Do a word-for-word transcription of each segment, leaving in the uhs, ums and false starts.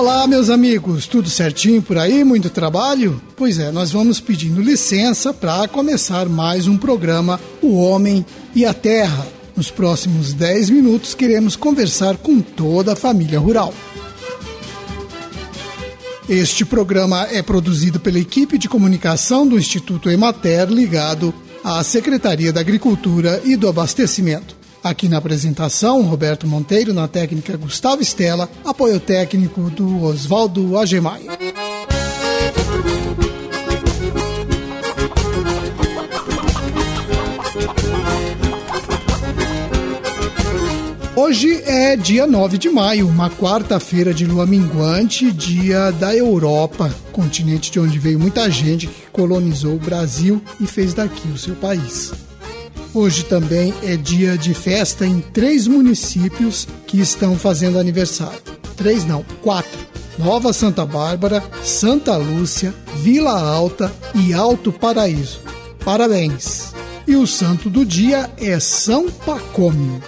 Olá, meus amigos, tudo certinho por aí? Muito trabalho? Pois é, nós vamos pedindo licença para começar mais um programa O Homem e a Terra. Nos próximos dez minutos queremos conversar com toda a família rural. Este programa é produzido pela equipe de comunicação do Instituto Emater, ligado à Secretaria da Agricultura e do Abastecimento. Aqui na apresentação, Roberto Monteiro, na técnica Gustavo Stella, apoio técnico do Oswaldo Agemai. Hoje é dia nove de maio, uma quarta-feira de lua minguante, dia da Europa, continente de onde veio muita gente que colonizou o Brasil e fez daqui o seu país. Hoje também é dia de festa em três municípios que estão fazendo aniversário. Três não, quatro. Nova Santa Bárbara, Santa Lúcia, Vila Alta e Alto Paraíso. Parabéns! E o santo do dia é São Pacômio.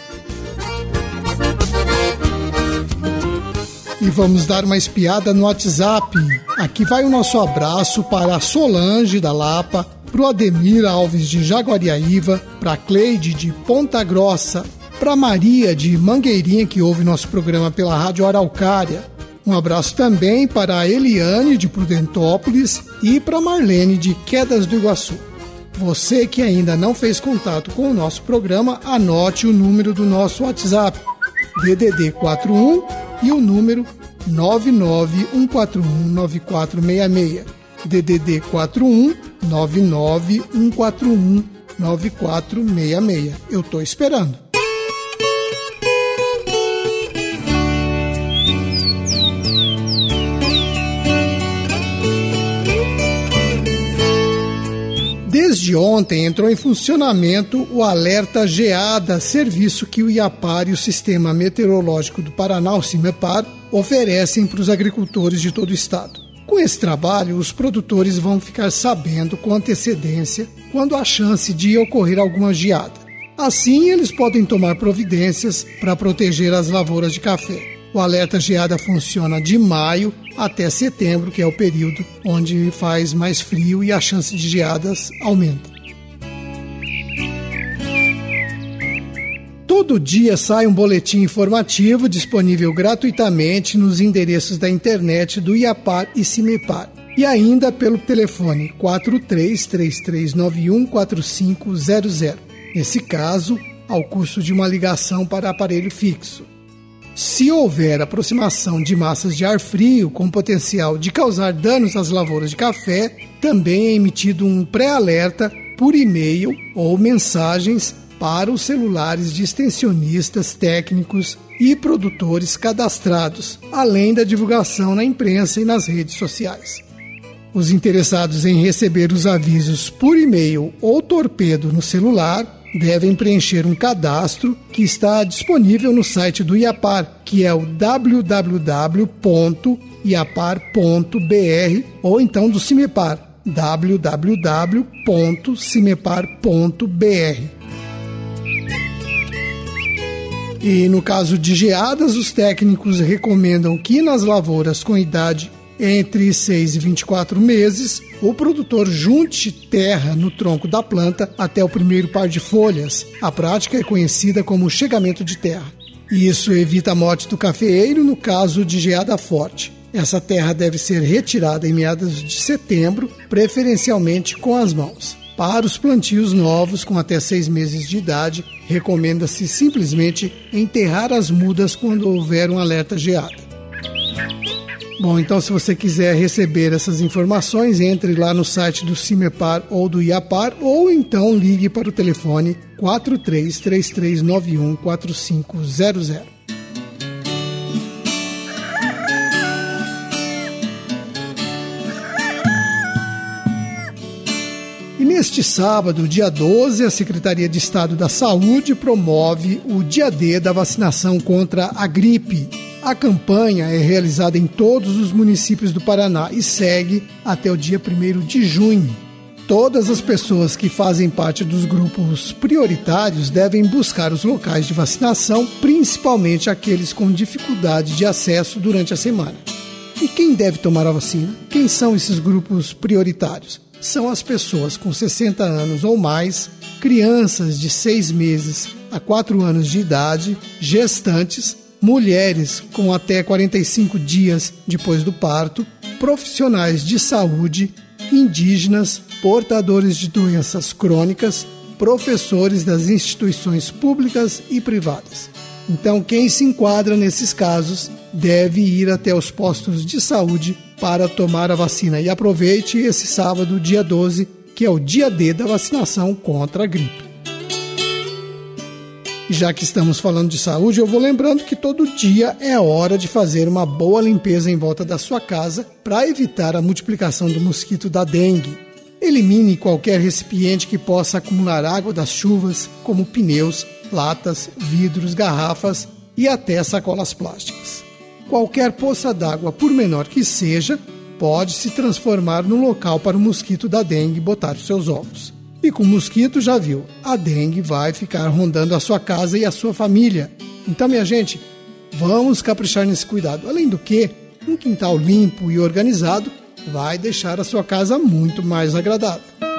E vamos dar uma espiada no WhatsApp. Aqui vai o nosso abraço para a Solange da Lapa, para o Ademir Alves de Jaguariaíva, para a Cleide de Ponta Grossa, para a Maria de Mangueirinha, que ouve nosso programa pela Rádio Araucária. Um abraço também para a Eliane de Prudentópolis e para a Marlene de Quedas do Iguaçu. Você que ainda não fez contato com o nosso programa, anote o número do nosso WhatsApp, D D D quatro um e o número nove nove um quatro um nove quatro seis seis. D D D quatro um nove nove um quatro um nove quatro seis seis. Eu tô esperando. Desde ontem entrou em funcionamento o Alerta Geada, serviço que o IAPAR e o Sistema Meteorológico do Paraná, o CIMEPAR, oferecem para os agricultores de todo o estado. Com esse trabalho, os produtores vão ficar sabendo com antecedência quando há chance de ocorrer alguma geada. Assim, eles podem tomar providências para proteger as lavouras de café. O alerta geada funciona de maio até setembro, que é o período onde faz mais frio e a chance de geadas aumenta. Todo dia sai um boletim informativo disponível gratuitamente nos endereços da internet do IAPAR e CIMEPAR e ainda pelo telefone quatro três três três nove um quatro cinco zero zero, nesse caso, ao custo de uma ligação para aparelho fixo. Se houver aproximação de massas de ar frio com potencial de causar danos às lavouras de café, também é emitido um pré-alerta por e-mail ou mensagens para os celulares de extensionistas, técnicos e produtores cadastrados, além da divulgação na imprensa e nas redes sociais. Os interessados em receber os avisos por e-mail ou torpedo no celular devem preencher um cadastro que está disponível no site do IAPAR, que é o w w w ponto iapar ponto b r, ou então do CIMEPAR, w w w ponto cimepar ponto b r. E no caso de geadas, os técnicos recomendam que nas lavouras com idade entre seis e vinte e quatro meses, o produtor junte terra no tronco da planta até o primeiro par de folhas. A prática é conhecida como chegamento de terra. Isso evita a morte do cafeeiro no caso de geada forte. Essa terra deve ser retirada em meados de setembro, preferencialmente com as mãos. Para os plantios novos com até seis meses de idade, recomenda-se simplesmente enterrar as mudas quando houver um alerta geada. Bom, então se você quiser receber essas informações, entre lá no site do CIMEPAR ou do IAPAR, ou então ligue para o telefone quatro três três três nove um quatro cinco zero zero. E neste sábado, dia doze, a Secretaria de Estado da Saúde promove o Dia D da vacinação contra a gripe. A campanha é realizada em todos os municípios do Paraná e segue até o dia primeiro de junho. Todas as pessoas que fazem parte dos grupos prioritários devem buscar os locais de vacinação, principalmente aqueles com dificuldade de acesso durante a semana. E quem deve tomar a vacina? Quem são esses grupos prioritários? São as pessoas com sessenta anos ou mais, crianças de seis meses a quatro anos de idade, gestantes, mulheres com até quarenta e cinco dias depois do parto, profissionais de saúde, indígenas, portadores de doenças crônicas, professores das instituições públicas e privadas. Então, quem se enquadra nesses casos deve ir até os postos de saúde para tomar a vacina. E aproveite esse sábado, dia doze, que é o dia D da vacinação contra a gripe. E já que estamos falando de saúde, eu vou lembrando que todo dia é hora de fazer uma boa limpeza em volta da sua casa para evitar a multiplicação do mosquito da dengue. Elimine qualquer recipiente que possa acumular água das chuvas, como pneus, latas, vidros, garrafas e até sacolas plásticas. Qualquer poça d'água, por menor que seja, pode se transformar no local para o mosquito da dengue botar os seus ovos. E com o mosquito, já viu, a dengue vai ficar rondando a sua casa e a sua família. Então, minha gente, vamos caprichar nesse cuidado. Além do que, um quintal limpo e organizado vai deixar a sua casa muito mais agradável.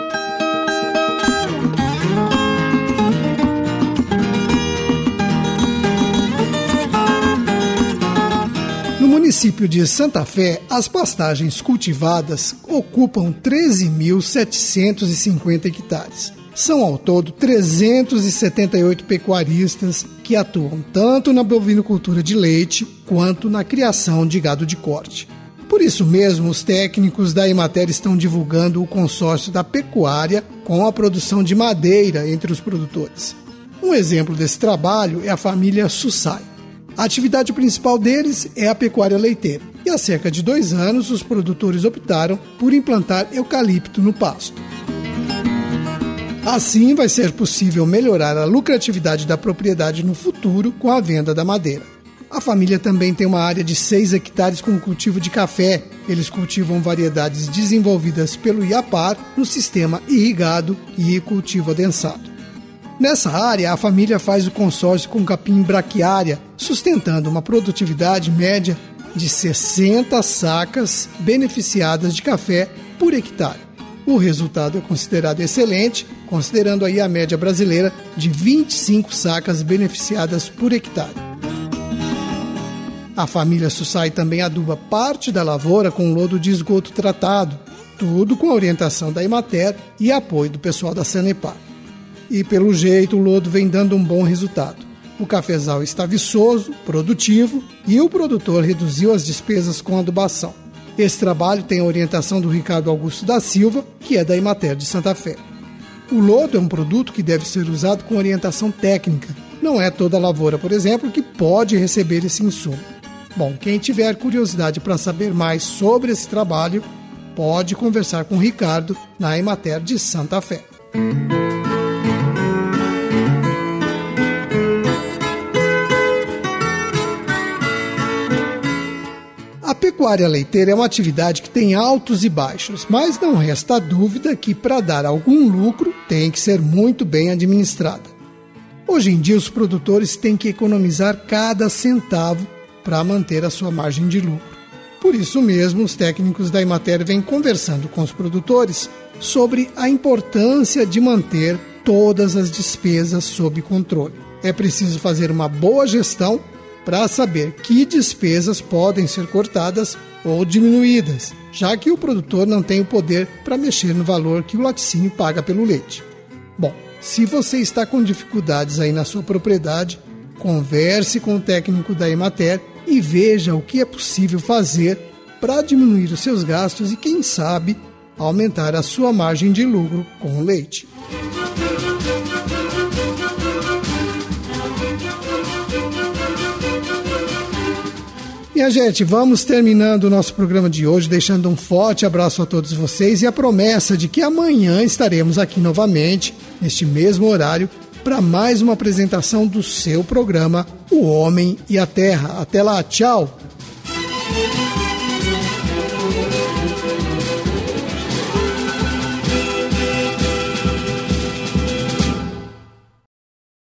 No município de Santa Fé, as pastagens cultivadas ocupam treze mil setecentos e cinquenta hectares. São ao todo trezentos e setenta e oito pecuaristas que atuam tanto na bovinocultura de leite quanto na criação de gado de corte. Por isso mesmo, os técnicos da Emater estão divulgando o consórcio da pecuária com a produção de madeira entre os produtores. Um exemplo desse trabalho é a família Sussai. A atividade principal deles é a pecuária leiteira. E há cerca de dois anos, os produtores optaram por implantar eucalipto no pasto. Assim, vai ser possível melhorar a lucratividade da propriedade no futuro com a venda da madeira. A família também tem uma área de seis hectares com cultivo de café. Eles cultivam variedades desenvolvidas pelo IAPAR no sistema irrigado e cultivo adensado. Nessa área, a família faz o consórcio com capim braquiária, sustentando uma produtividade média de sessenta sacas beneficiadas de café por hectare. O resultado é considerado excelente, considerando aí a média brasileira de vinte e cinco sacas beneficiadas por hectare. A família Sussai também aduba parte da lavoura com lodo de esgoto tratado, tudo com a orientação da Emater e apoio do pessoal da Sanepar. E pelo jeito o lodo vem dando um bom resultado. O cafezal está viçoso, produtivo e o produtor reduziu as despesas com adubação. Esse trabalho tem a orientação do Ricardo Augusto da Silva, que é da Emater de Santa Fé. O lodo é um produto que deve ser usado com orientação técnica. Não é toda lavoura, por exemplo, que pode receber esse insumo. Bom, quem tiver curiosidade para saber mais sobre esse trabalho, pode conversar com o Ricardo na Emater de Santa Fé. A pecuária leiteira é uma atividade que tem altos e baixos, mas não resta dúvida que para dar algum lucro tem que ser muito bem administrada. Hoje em dia os produtores têm que economizar cada centavo para manter a sua margem de lucro. Por isso mesmo, os técnicos da Emater vêm conversando com os produtores sobre a importância de manter todas as despesas sob controle. É preciso fazer uma boa gestão para saber que despesas podem ser cortadas ou diminuídas, já que o produtor não tem o poder para mexer no valor que o laticínio paga pelo leite. Bom, se você está com dificuldades aí na sua propriedade, converse com o técnico da Emater e veja o que é possível fazer para diminuir os seus gastos e, quem sabe, aumentar a sua margem de lucro com o leite. Minha gente, vamos terminando o nosso programa de hoje, deixando um forte abraço a todos vocês e a promessa de que amanhã estaremos aqui novamente, neste mesmo horário, para mais uma apresentação do seu programa, O Homem e a Terra. Até lá, tchau!